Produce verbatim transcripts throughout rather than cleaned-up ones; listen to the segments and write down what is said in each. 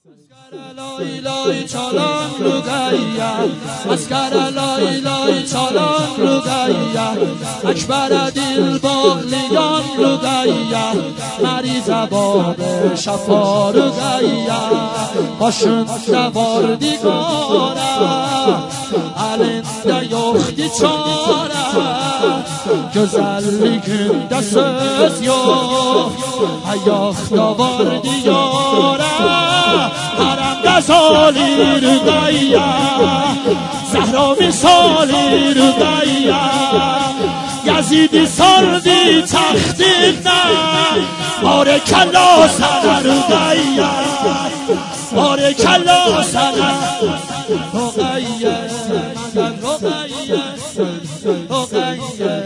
لای لای چالان رو گایا اسکر لای لای چالان رو گایا اکبر دل بالیان رو گایا مریض باب شفا رو گایا باشون دوار دیگاره alinde yoktu çare Güzelliğinde söz yok Ayakta var diyare Haremde zali rüdayya Zehra misali rüdayya Yazidi sardi tahtine Barekallah sana rüdayya Barekallah sana Rüdayya Rüdayya Rüdayya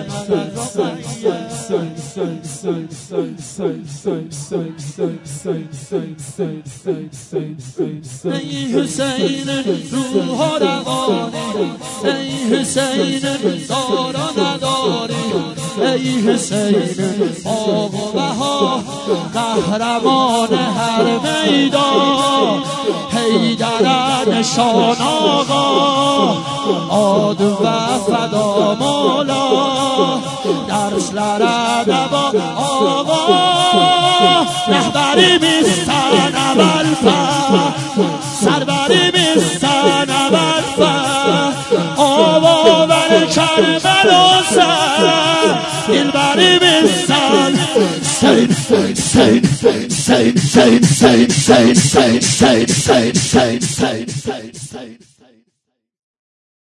Ey Hüseyin'in ruhu revani Ey Hüseyin'in dara nedari Ey Hüseyin'in bab و بها قهرمان هر میدان حیدر نشان آقا عاد و فدا مولا درسler ادب آقا رهبری میستن اول فر سربری میستن اول فر آوا بر کربلا سر دلبری میستن سین سین سین سین سین سین سین سین سین سین سین سین